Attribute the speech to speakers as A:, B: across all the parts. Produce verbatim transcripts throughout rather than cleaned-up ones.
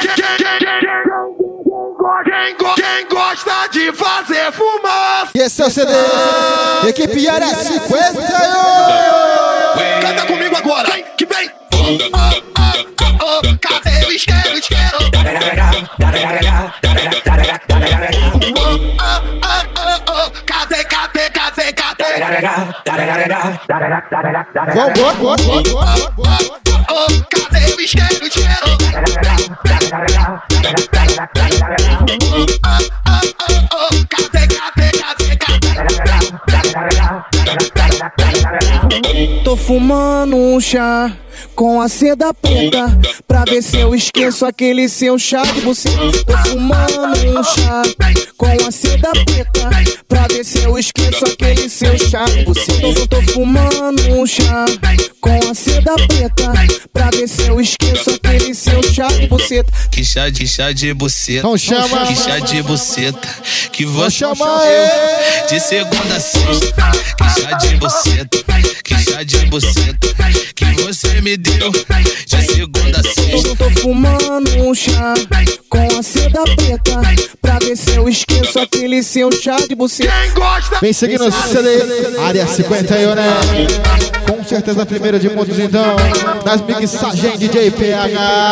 A: Quem gosta de fazer fumaça.
B: E esse é o C D, equipe Área cinquenta e um.
A: Canta comigo agora, vem, que vem. Oh, oh, oh, cadê o isqueiro, isqueiro? Oh, oh, oh, oh, cadê, cadê, cadê, cadê?
B: Vambora, bora, bora, bora.
A: Oh, cadê o isqueiro, isqueiro?
C: Tô fumando um chá com a seda preta pra ver se eu esqueço aquele seu chá de buceta. Tô fumando um chá com a seda preta pra ver se eu esqueço aquele seu chá de buceta. Tô, tô fumando um chá com a seda preta pra ver se eu esqueço aquele seu chá de buceta.
D: Que chá de chá de buceta.
B: Não chama.
D: Que chá de buceta. Que vou
B: chamar
D: eu de segunda a sexta. Que chá de buceta. Que chá de buceta. Que você me deu de segunda a sexta.
C: Eu tô fumando um chá com a seda preta pra ver se eu esqueço aquele seu chá de buceta.
B: Vem seguindo o C D, Área cinquenta e um, né? Com certeza a primeira de muitos, então. Das mixagens D J P H.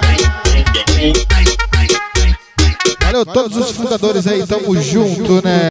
B: Valeu todos os fundadores aí, tamo junto, né?